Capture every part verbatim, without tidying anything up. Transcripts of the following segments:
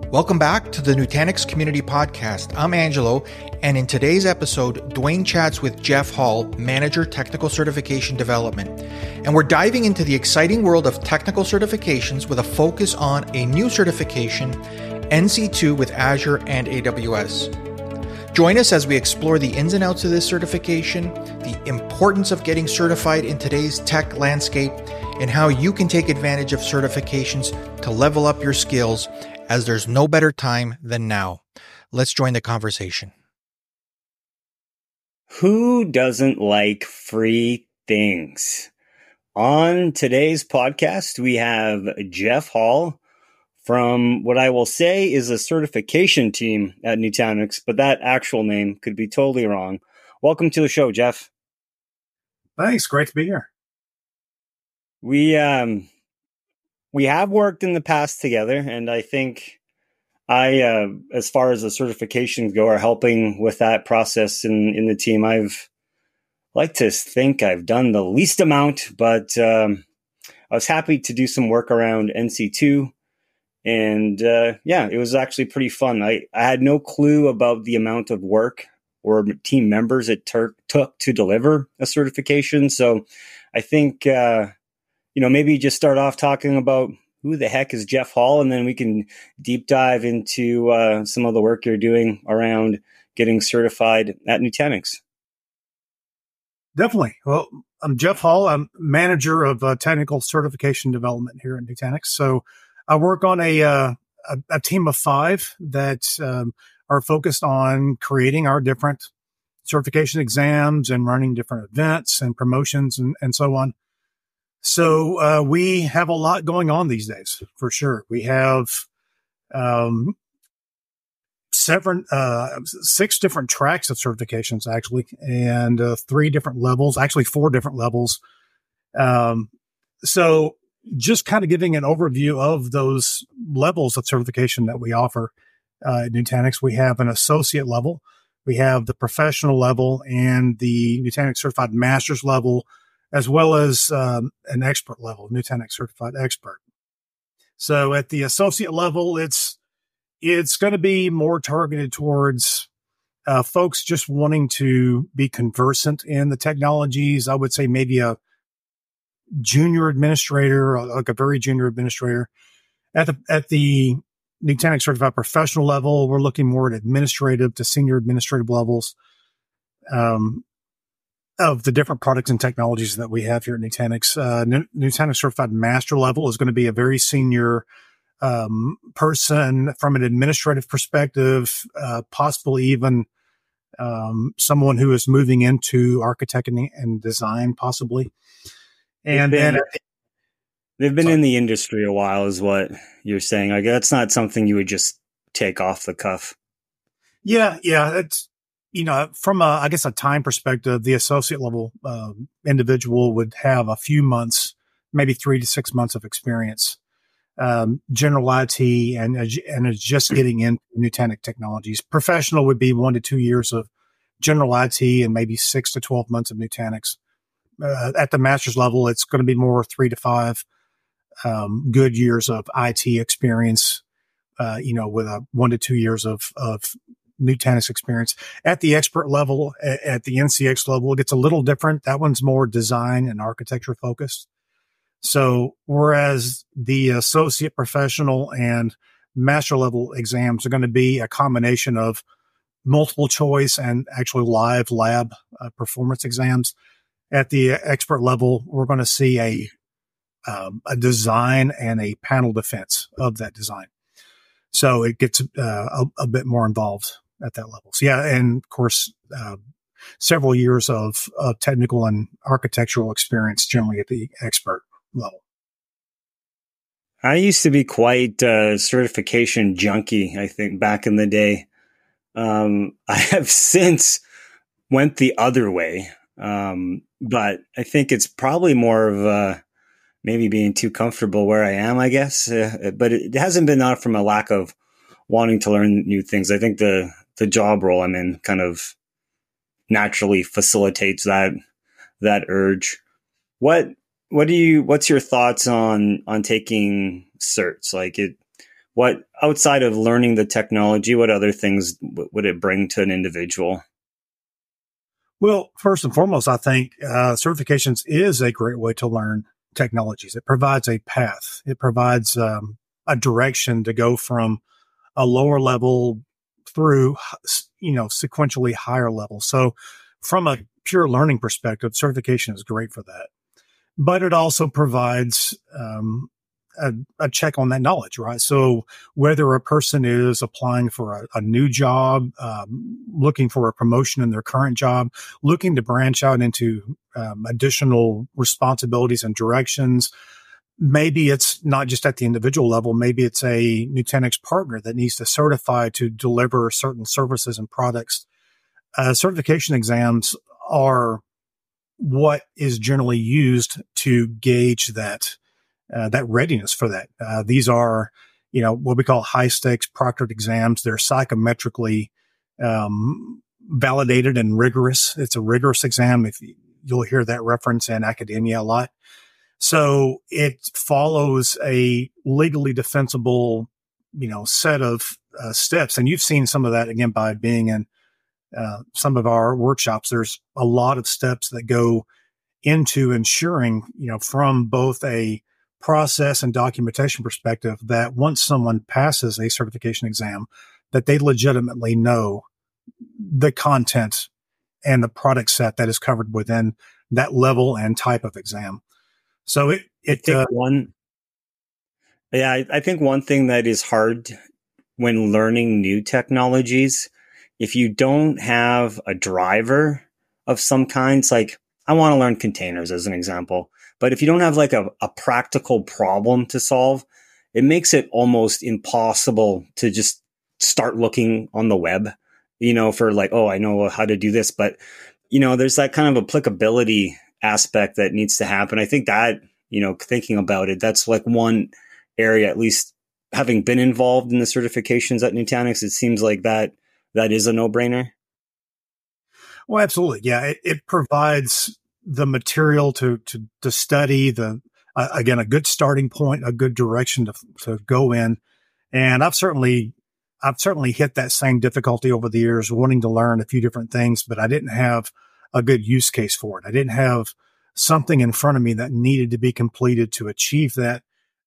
Welcome back to the Nutanix Community Podcast. I'm Angelo, and in today's episode, Dwayne chats with Jeff Hall, Manager Technical Certification Development. And we're diving into the exciting world of technical certifications with a focus on a new certification, N C two with Azure and A W S. Join us as we explore the ins and outs of this certification, the importance of getting certified in today's tech landscape, and how you can take advantage of certifications to level up your skills, as there's no better time than now. Let's join the conversation. Who doesn't like free things? On today's podcast, we have Jeff Hall from what I will say is a certification team at Nutanix, but that actual name could be totally wrong. Welcome to the show, Jeff. Thanks. Great to be here. We, um, We have worked in the past together, and I think I, uh, as far as the certifications go, are helping with that process in, in the team. I've like to think I've done the least amount, but um, I was happy to do some work around N C two, and uh, yeah, it was actually pretty fun. I, I had no clue about the amount of work or team members it ter- took to deliver a certification, so I think... Uh, You know, maybe just start off talking about who the heck is Jeff Hall, and then we can deep dive into uh, some of the work you're doing around getting certified at Nutanix. Definitely. Well, I'm Jeff Hall. I'm manager of uh, technical certification development here at Nutanix. So I work on a uh, a, a team of five that um, are focused on creating our different certification exams and running different events and promotions and, and so on. So uh, we have a lot going on these days, for sure. We have um, seven, uh, six different tracks of certifications, actually, and uh, three different levels, actually four different levels. Um, so just kind of giving an overview of those levels of certification that we offer uh, at Nutanix. We have an associate level, we have the professional level, and the Nutanix Certified Master's level, as well as um, an expert level, Nutanix Certified Expert. So at the associate level, it's it's going to be more targeted towards uh, folks just wanting to be conversant in the technologies. I would say maybe a junior administrator, like a very junior administrator. At the at the Nutanix Certified Professional level, we're looking more at administrative to senior administrative levels. Um, of the different products and technologies that we have here at Nutanix. Uh, Nutanix Certified Master level is going to be a very senior um, person from an administrative perspective, uh, possibly even um, someone who is moving into architecting and design, possibly. And they've been, then they've been sorry. in the industry a while, is what you're saying. Like, that's not something you would just take off the cuff. Yeah, yeah, it's. You know, from a, I guess, a time perspective, the associate level um, individual would have a few months, maybe three to six months of experience, um, general I T, and and is just getting into Nutanix technologies. Professional would be one to two years of general I T and maybe six to twelve months of Nutanix. Uh, at the master's level, it's going to be more three to five um, good years of I T experience. Uh, you know, with a one to two years of of Nutanix experience. At the expert level, at the N C X level, it gets a little different. That one's more design and architecture focused. So whereas the associate, professional, and master level exams are going to be a combination of multiple choice and actually live lab uh, performance exams, at the expert level, we're going to see a um, a design and a panel defense of that design. So it gets uh, a, a bit more involved at that level. So yeah, and of course, uh, several years of, of technical and architectural experience generally at the expert level. I used to be quite a certification junkie, I think, back in the day. Um, I have since went the other way, um, but I think it's probably more of a, maybe being too comfortable where I am, I guess. Uh, but it hasn't been not from a lack of wanting to learn new things. I think the the job role I'm in kind of naturally facilitates that that urge. What what do you what's your thoughts on on taking certs? Like, it what outside of learning the technology, what other things w- would it bring to an individual? Well, first and foremost, I think uh, certifications is a great way to learn technologies. It provides a path. It provides um, a direction to go from a lower level through, you know, sequentially higher levels. So from a pure learning perspective, certification is great for that. But it also provides um, a, a check on that knowledge, right? So whether a person is applying for a, a new job, um, looking for a promotion in their current job, looking to branch out into um, additional responsibilities and directions, maybe it's not just at the individual level. Maybe it's a Nutanix partner that needs to certify to deliver certain services and products. Uh, certification exams are what is generally used to gauge that uh, that readiness for that. Uh, these are, you know, what we call high stakes proctored exams. They're psychometrically um, validated and rigorous. It's a rigorous exam. If you, you'll hear that reference in academia a lot. So it follows a legally defensible, you know, set of uh, steps. And you've seen some of that again by being in uh, some of our workshops. There's a lot of steps that go into ensuring, you know, from both a process and documentation perspective, that once someone passes a certification exam, that they legitimately know the content and the product set that is covered within that level and type of exam. So it, it, I think uh, one, yeah, I, I think one thing that is hard when learning new technologies, if you don't have a driver of some kind, it's like, I want to learn containers as an example, but if you don't have like a, a practical problem to solve, it makes it almost impossible to just start looking on the web, you know, for like, oh, I know how to do this, but you know, there's that kind of applicability aspect that needs to happen. I think that, you know, thinking about it, that's like one area, at least having been involved in the certifications at Nutanix, it seems like that that is a no-brainer. Well, absolutely. Yeah. It, it provides the material to, to, to study, the, uh, again, a good starting point, a good direction to, to go in. And I've certainly, I've certainly hit that same difficulty over the years, wanting to learn a few different things, but I didn't have a good use case for it. I didn't have something in front of me that needed to be completed to achieve that.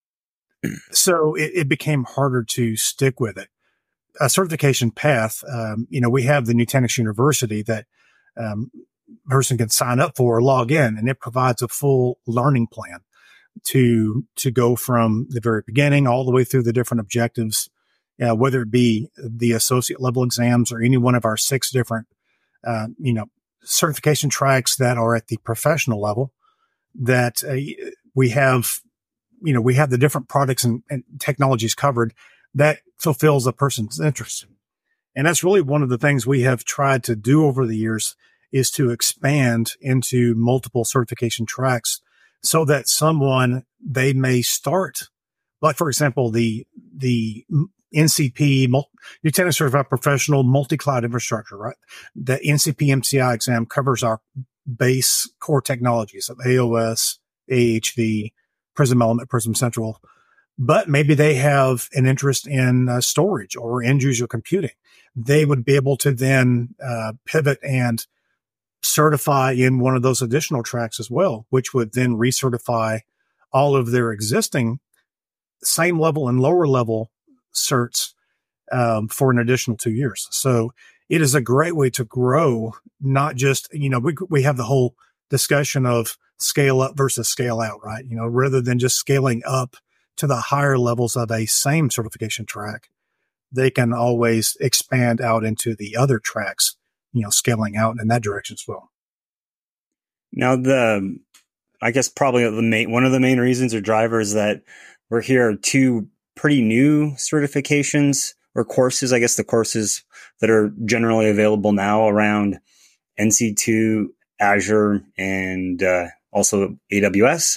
So it, it became harder to stick with it. A certification path, um, you know, we have the Nutanix University that um, person can sign up for or log in, and it provides a full learning plan to to go from the very beginning all the way through the different objectives, uh, whether it be the associate level exams or any one of our six different, uh, you know, certification tracks that are at the professional level. That uh, we have, you know, we have the different products and, and technologies covered that fulfills a person's interest. And that's really one of the things we have tried to do over the years, is to expand into multiple certification tracks so that someone, they may start, like, for example, the, the N C P, Nutanix Certified Professional Multi-Cloud Infrastructure, right? The N C P M C I exam covers our base core technologies of A O S, A H V, Prism Element, Prism Central. But maybe they have an interest in uh, storage or end user computing. They would be able to then uh, pivot and certify in one of those additional tracks as well, which would then recertify all of their existing same level and lower level certs um, for an additional two years. So it is a great way to grow, not just, you know, we, we have the whole discussion of scale up versus scale out, right? You know, rather than just scaling up to the higher levels of a same certification track, they can always expand out into the other tracks, you know, scaling out in that direction as well. Now, the, I guess probably the main, one of the main reasons or drivers that we're here are two pretty new certifications or courses. I guess the courses that are generally available now around N C two, Azure, and uh, also A W S.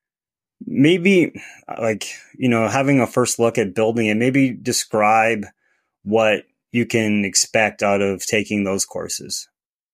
Maybe, like, you know, having a first look at building it, maybe describe what you can expect out of taking those courses.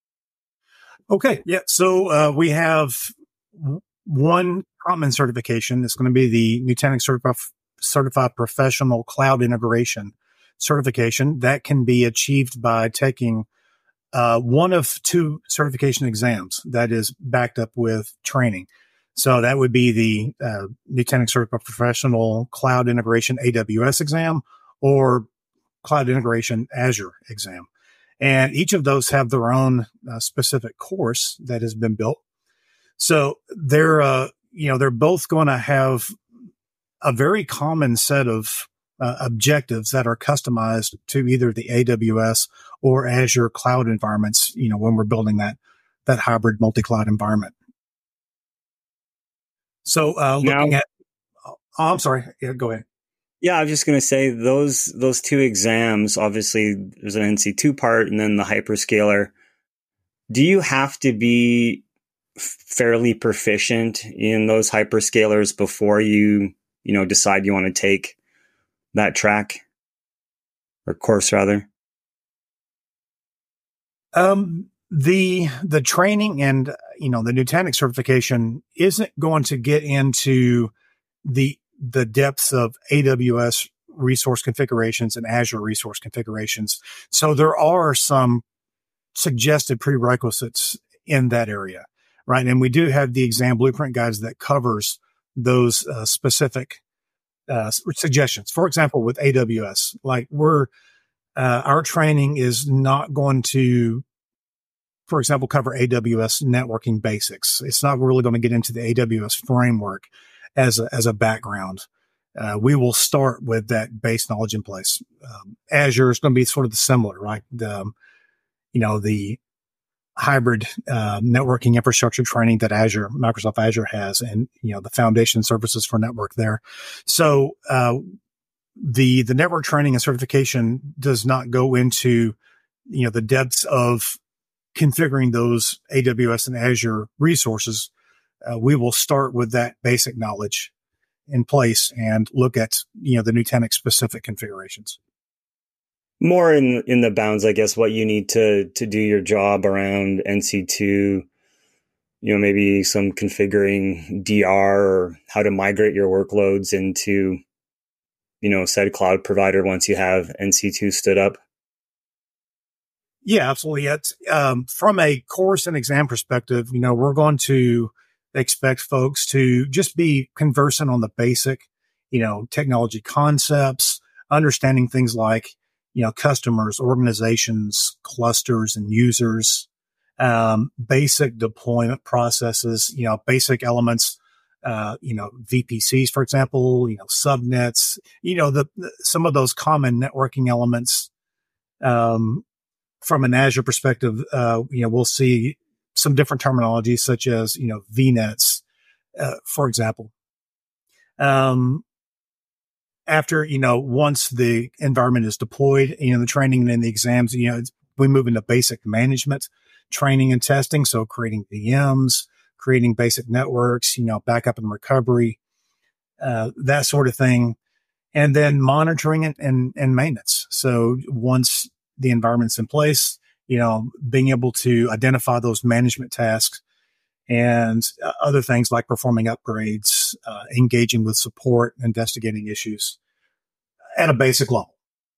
Okay. Yeah. So uh, we have one common certification. It's going to be the Nutanix Certified, Certified Professional Cloud Integration certification. That can be achieved by taking uh, one of two certification exams that is backed up with training. So that would be the uh, Nutanix Certified Professional Cloud Integration A W S exam or Cloud Integration Azure exam. And each of those have their own uh, specific course that has been built. So they're, uh, you know, they're both going to have a very common set of uh, objectives that are customized to either the A W S or Azure cloud environments, you know, when we're building that, that hybrid multi-cloud environment. So, uh, looking now, at, oh, I'm sorry. Yeah, go ahead. Yeah, I was just going to say those, those two exams, obviously there's an N C two part and then the hyperscaler. Do you have to be fairly proficient in those hyperscalers before you, you know, decide you want to take that track or course rather? Um, the, the training and, you know, the Nutanix certification isn't going to get into the, the depths of A W S resource configurations and Azure resource configurations. So there are some suggested prerequisites in that area, right? And we do have the exam blueprint guides that covers those uh, specific uh, suggestions. For example, with A W S, like we're, uh, our training is not going to, for example, cover A W S networking basics. It's not really going to get into the A W S framework as a, as a background. Uh, we will start with that base knowledge in place. Um, Azure is going to be sort of the similar, right? The, um, you know, the hybrid uh, networking infrastructure training that Azure, Microsoft Azure has, and, you know, the foundation services for network there. So, uh, the, the network training and certification does not go into, you know, the depths of configuring those A W S and Azure resources. Uh, we will start with that basic knowledge in place and look at, you know, the Nutanix specific configurations. More in in the bounds, I guess, what you need to to do your job around N C two, you know, maybe some configuring D R or how to migrate your workloads into, you know, said cloud provider once you have N C two stood up. Yeah, absolutely. It's, um, from a course and exam perspective, you know, we're going to expect folks to just be conversant on the basic, you know, technology concepts, understanding things like, you know, customers, organizations, clusters, and users, um, basic deployment processes, you know, basic elements, uh, you know, V P Cs, for example, you know, subnets, you know, the, the some of those common networking elements. Um, from an Azure perspective, uh, you know, we'll see some different terminology such as, you know, V NETs, uh, for example. Um, after, you know, once the environment is deployed, you know, the training and the exams, you know, we move into basic management, training and testing. So creating V Ms, creating basic networks, you know, backup and recovery, uh, that sort of thing. And then monitoring and, and, and maintenance. So once the environment's in place, you know, being able to identify those management tasks and uh, other things like performing upgrades, uh, engaging with support, investigating issues at a basic level.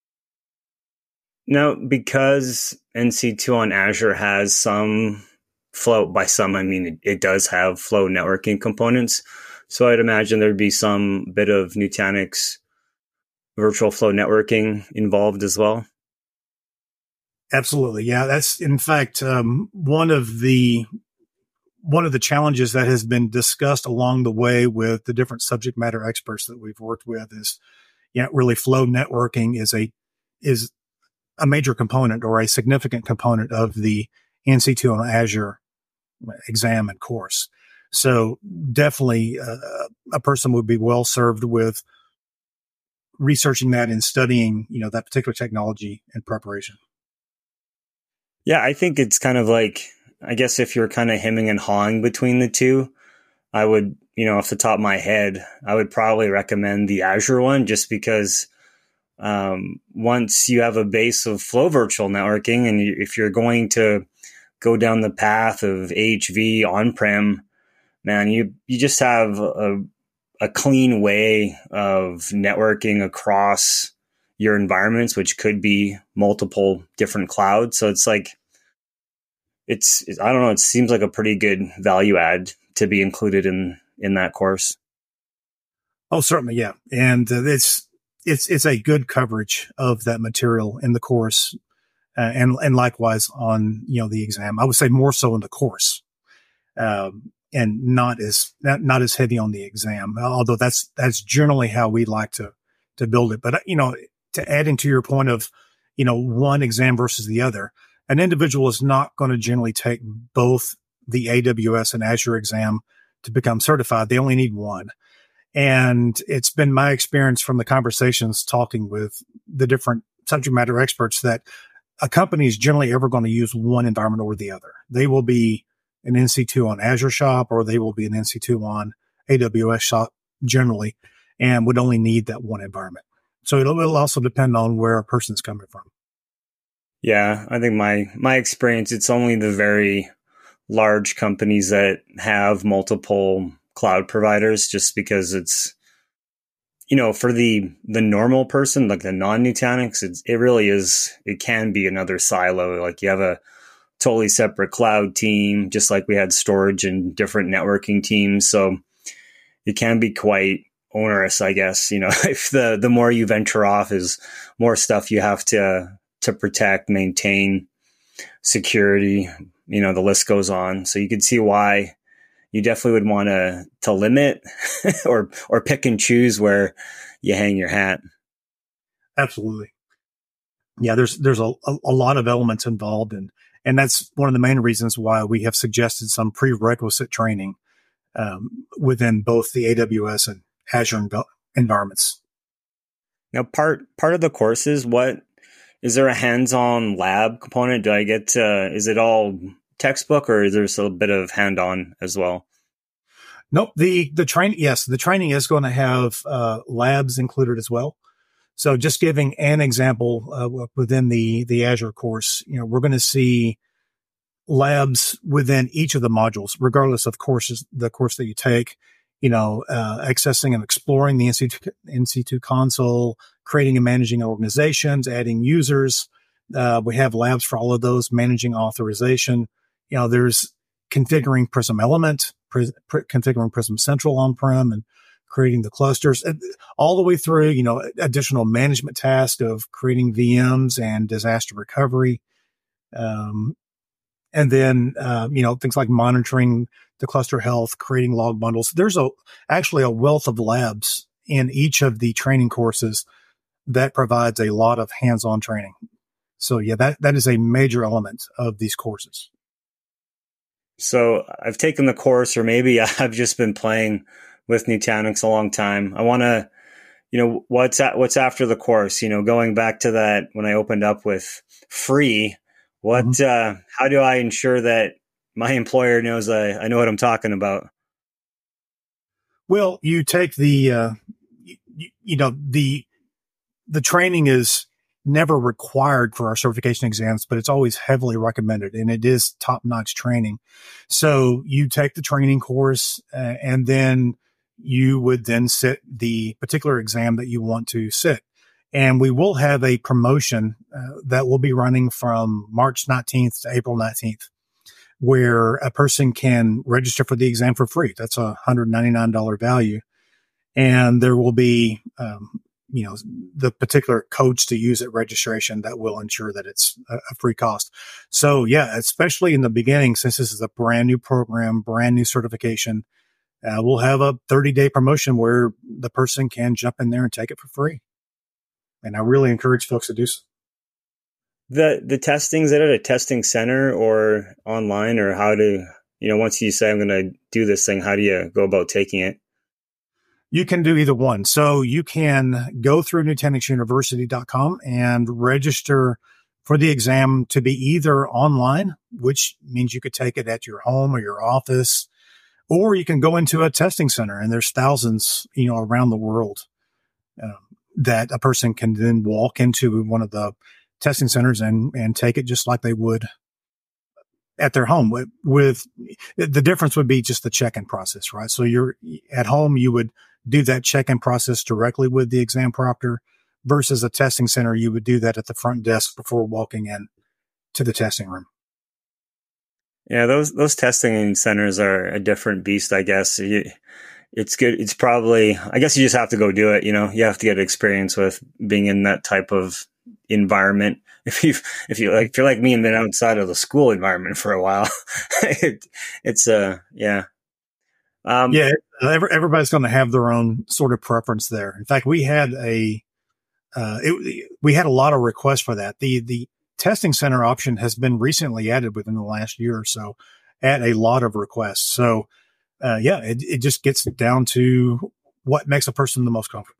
Now, because N C two on Azure has some flow, by some, I mean, it, it does have flow networking components. So I'd imagine there'd be some bit of Nutanix virtual flow networking involved as well. Absolutely. Yeah. That's in fact, um, one of the, one of the challenges that has been discussed along the way with the different subject matter experts that we've worked with is, you know, really flow networking is a, is a major component or a significant component of the N C two on Azure exam and course. So definitely uh, a person would be well served with researching that and studying, you know, that particular technology in preparation. Yeah, I think it's kind of like, I guess if you're kind of hemming and hawing between the two, I would, you know, off the top of my head, I would probably recommend the Azure one just because um, once you have a base of flow virtual networking and you, if you're going to go down the path of A H V on-prem, man, you, you just have a, a clean way of networking across your environments, which could be multiple different clouds. So it's like, it's, I don't know, it seems like a pretty good value add to be included in, in that course. Oh, certainly. Yeah. And uh, it's, it's, it's a good coverage of that material in the course. Uh, and, and likewise on, you know, the exam. I would say more so in the course. Um, and not as, not, not as heavy on the exam, although that's, that's generally how we like to, to build it. But, you know, to add into your point of, you know, one exam versus the other, an individual is not going to generally take both the A W S and Azure exam to become certified. They only need one. And it's been my experience from the conversations talking with the different subject matter experts that a company is generally ever going to use one environment or the other. They will be an N C two on Azure Shop, or they will be an N C two on A W S Shop generally, and would only need that one environment. So it'll, it'll also depend on where a person's coming from. Yeah, I think my, my experience, it's only the very large companies that have multiple cloud providers, just because it's, you know, for the, the normal person, like the non-Nutanix, it's, it really is, it can be another silo. Like you have a totally separate cloud team, just like we had storage and different networking teams. So it can be quite onerous, I guess. You know, if the, the more you venture off is more stuff you have to, to protect, maintain, security, you know, the list goes on. So you can see why you definitely would want to, to limit or, or pick and choose where you hang your hat. Absolutely. Yeah. There's, there's a, a lot of elements involved, and, and that's one of the main reasons why we have suggested some prerequisite training, um, within both the A W S and Azure env- environments. Now, part, part of the courses, what, is there a hands-on lab component? Do I get to, is it all textbook, or is there a bit of hand-on as well? Nope. The, the training, yes, the training is going to have, uh, labs included as well. So just giving an example, uh, within the, the Azure course, you know, we're going to see labs within each of the modules, regardless of courses, the course that you take, you know, uh, accessing and exploring the N C two, N C two console, creating and managing organizations, adding users. Uh, we have labs for all of those, managing authorization. You know, there's configuring Prism Element, pr- pr- configuring Prism Central on-prem, and creating the clusters, all the way through, you know, additional management tasks of creating V Ms and disaster recovery. Um, and then, uh, you know, things like monitoring the cluster health, creating log bundles. There's a, actually a wealth of labs in each of the training courses that provides a lot of hands-on training. So yeah, that, that is a major element of these courses. So I've taken the course, or maybe I've just been playing with Nutanix a long time. I want to, you know, what's at, what's after the course, you know, going back to that when I opened up with free, what, mm-hmm. uh, how do I ensure that my employer knows I, I know what I'm talking about? Well, you take the, uh, you, you know, the, the training is never required for our certification exams, but it's always heavily recommended, and it is top-notch training. So you take the training course, uh, and then you would then sit the particular exam that you want to sit. And we will have a promotion uh, that will be running from March nineteenth to April nineteenth, where a person can register for the exam for free. That's a one hundred ninety-nine dollars value. And there will be, um, you know, the particular codes to use at registration that will ensure that it's a, a free cost. So yeah, especially in the beginning, since this is a brand new program, brand new certification, uh, we'll have a thirty day promotion where the person can jump in there and take it for free. And I really encourage folks to do so. The, the testing, is it at a testing center or online, or how do, you know, once you say I'm going to do this thing, how do you go about taking it? You can do either one. So you can go through Nutanix University dot com and register for the exam to be either online, which means you could take it at your home or your office, or you can go into a testing center, and there's thousands, you know, around the world, um, that a person can then walk into one of the testing centers and, and take it just like they would at their home. With, with the difference would be just the check-in process, right? So you're at home, you would do that check-in process directly with the exam proctor versus a testing center. You would do that at the front desk before walking in to the testing room. Yeah, those those testing centers are a different beast, I guess. You, it's good. It's probably, I guess you just have to go do it. You know, you have to get experience with being in that type of environment. If you if you like, if you're like me and been outside of the school environment for a while, it, it's uh yeah. Um, yeah, every, everybody's going to have their own sort of preference there. In fact, we had a uh, it, we had a lot of requests for that. The the testing center option has been recently added within the last year or so at a lot of requests. So, uh, yeah, it, it just gets down to what makes a person the most comfortable.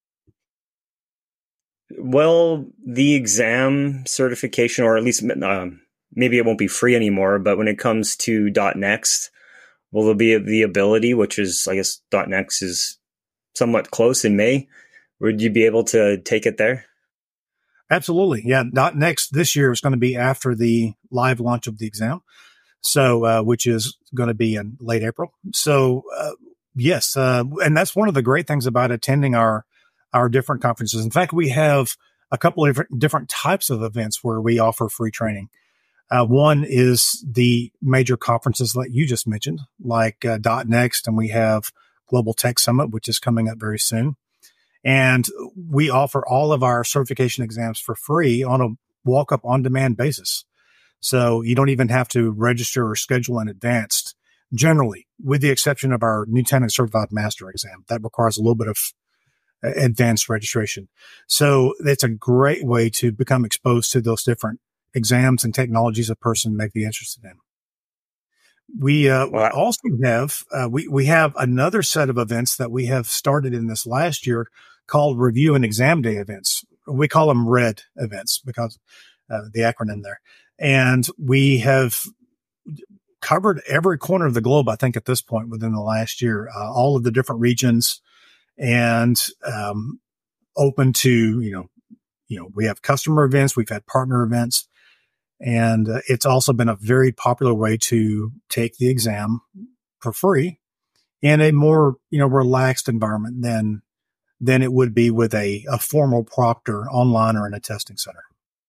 Well, the exam certification, or at least um, maybe it won't be free anymore, but when it comes to .next, will there be the ability, which is, I guess, .next is somewhat close in May. Would you be able to take it there? Absolutely. Yeah. .next this year is going to be after the live launch of the exam. So, uh, which is going to be in late April. So, uh, yes. Uh, and that's one of the great things about attending our, our different conferences. In fact, we have a couple of different, different types of events where we offer free training. Uh, one is the major conferences that you just mentioned, like uh, .next, and we have Global Tech Summit, which is coming up very soon. And we offer all of our certification exams for free on a walk-up on-demand basis. So you don't even have to register or schedule in advance, generally, with the exception of our Nutanix Certified Master exam. That requires a little bit of advanced registration. So it's a great way to become exposed to those different exams and technologies a person may be interested in. We uh, well, also have uh, we we have another set of events that we have started in this last year called Review and Exam Day events. We call them RED events because uh, the acronym there. And we have covered every corner of the globe, I think, at this point within the last year, uh, all of the different regions, and um, open to you know you know we have customer events, we've had partner events. And uh, it's also been a very popular way to take the exam for free in a more, you know, relaxed environment than, than it would be with a, a formal proctor online or in a testing center.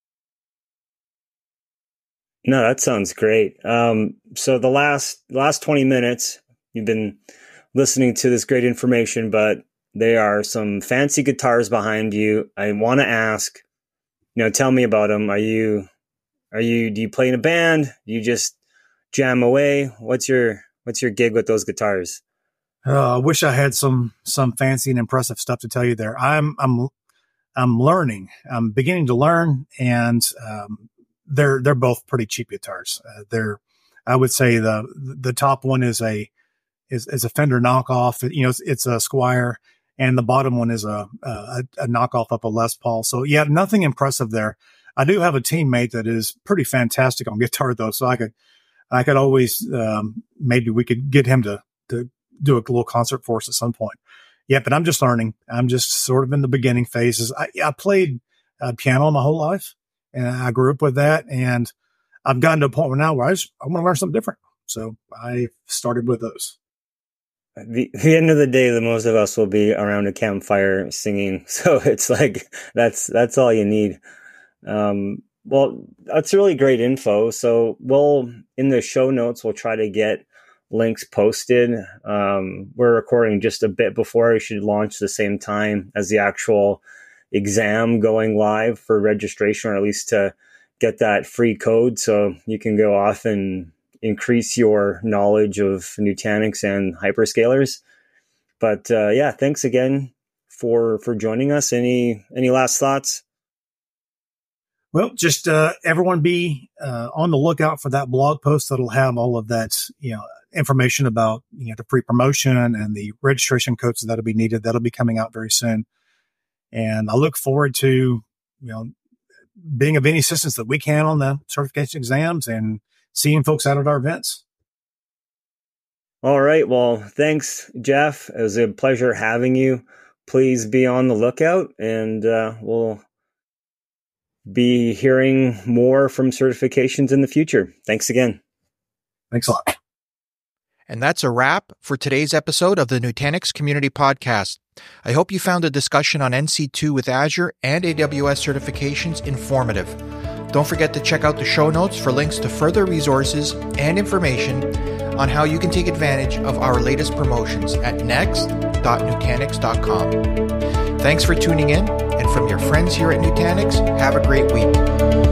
No, that sounds great. Um, so the last, last twenty minutes, you've been listening to this great information, but there are some fancy guitars behind you. I want to ask, you know, tell me about them. Are you, Are you, do you play in a band? Do you just jam away? What's your, what's your gig with those guitars? Uh, I wish I had some, some fancy and impressive stuff to tell you there. I'm, I'm, I'm learning. I'm beginning to learn, and, um, they're, they're both pretty cheap guitars. Uh, they're, I would say the, the top one is a, is, is a Fender knockoff. You know, it's, it's a Squier, and the bottom one is a, a, a knockoff of a Les Paul. So yeah, nothing impressive there. I do have a teammate that is pretty fantastic on guitar, though, so I could, I could always, um, maybe we could get him to, to do a little concert for us at some point. Yeah, but I'm just learning. I'm just sort of in the beginning phases. I, I played uh, piano my whole life, and I grew up with that, and I've gotten to a point now where I just, I want to learn something different. So I started with those. At the, the end of the day, the most of us will be around a campfire singing. So it's like, that's, that's all you need. Um, well, that's really great info. So we'll, in the show notes, we'll try to get links posted. Um, we're recording just a bit before we should launch the same time as the actual exam going live for registration, or at least to get that free code so you can go off and increase your knowledge of Nutanix and hyperscalers. But uh, yeah, thanks again for, for joining us. Any, any last thoughts? Well, just uh, everyone be uh, on the lookout for that blog post that'll have all of that, you know, information about, you know, the pre-promotion and the registration codes that'll be needed. That'll be coming out very soon. And I look forward to, you know, being of any assistance that we can on the certification exams and seeing folks out at our events. All right. Well, thanks, Jeff. It was a pleasure having you. Please be on the lookout, and uh, we'll be hearing more from certifications in the future. Thanks again. Thanks a lot. And that's a wrap for today's episode of the Nutanix Community Podcast. I hope you found the discussion on N C two with Azure and A W S certifications informative. Don't forget to check out the show notes for links to further resources and information on how you can take advantage of our latest promotions at next dot nutanix dot com. Thanks for tuning in, and from your friends here at Nutanix, have a great week.